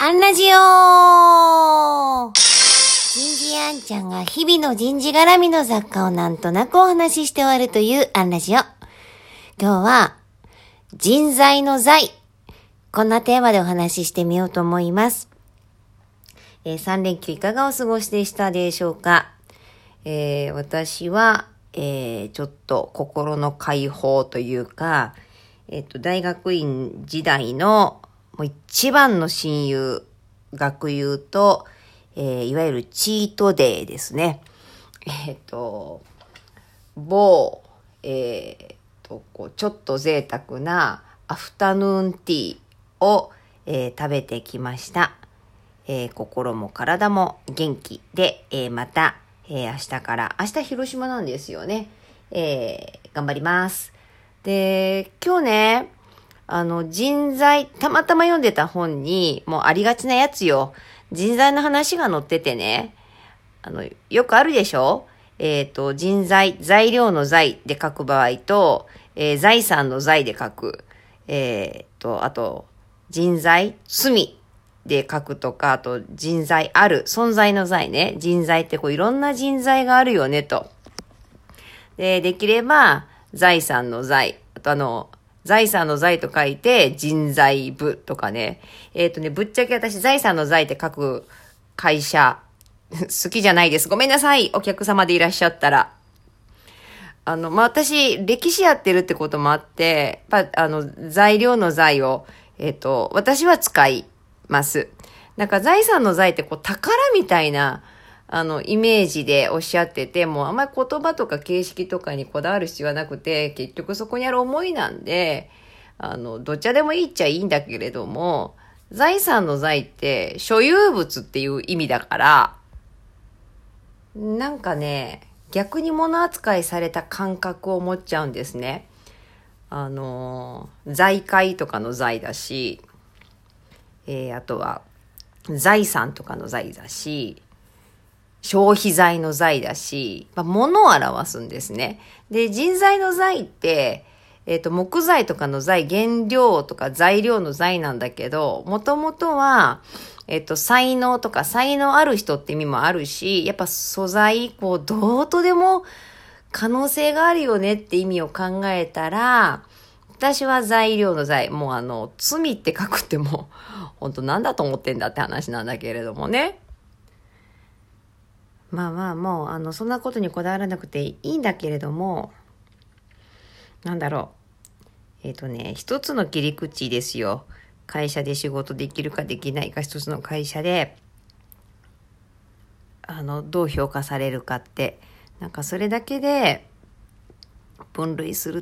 アンラジオ人事アンちゃんが日々の人事絡みの雑貨をなんとなくお話しして終わるというアンラジオ。今日は人材の財。こんなテーマでお話ししてみようと思います。3連休いかがお過ごしでしたでしょうか。私は、ちょっと心の解放というか、大学院時代のもう一番の親友、学友と、いわゆるチートデーですね。某、ちょっと贅沢なアフタヌーンティーを、食べてきました。心も体も元気で、また、明日広島なんですよね。頑張ります。で、今日ね、人材、たまたま読んでた本に、もうありがちなやつよ。人材の話が載っててね、よくあるでしょ？人材、材料の材で書く場合と、財産の財で書く。あと、人材、罪で書くとか、あと人材ある、存在の財ね。人材っていろんな人材があるよね、と。できれば、財産の財。あと財産の財と書いて、人材部とかね。ぶっちゃけ私、財産の財って書く会社、好きじゃないです。ごめんなさい。お客様でいらっしゃったら。私、歴史やってるってこともあって、材料の財を、私は使います。なんか財産の財って宝みたいな、イメージでおっしゃってて、もうあんまり言葉とか形式とかにこだわる必要はなくて、結局そこにある思いなんで、どっちでもいいっちゃいいんだけれども、財産の財って所有物っていう意味だから、なんかね、逆に物扱いされた感覚を持っちゃうんですね。財界とかの財だし、あとは財産とかの財だし、消費財の財だし、物を表すんですね。で、人材の財って、木材とかの財、原料とか材料の財なんだけど、もともとは、才能とか才能ある人って意味もあるし、やっぱ素材、どうとでも可能性があるよねって意味を考えたら、私は材料の財、もう罪って書くっても、本当なんだと思ってんだって話なんだけれどもね。もう、そんなことにこだわらなくていいんだけれども、一つの切り口ですよ。会社で仕事できるかできないか、一つの会社で、どう評価されるかって、なんかそれだけで分類するって、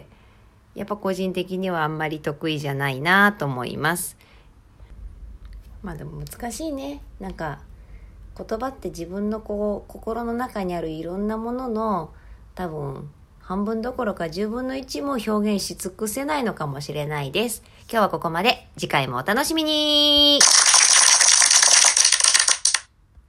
やっぱ個人的にはあんまり得意じゃないなと思います。でも難しいね。なんか、言葉って自分の心の中にあるいろんなものの多分半分どころか10分の1も表現し尽くせないのかもしれないです。今日はここまで。次回もお楽しみに。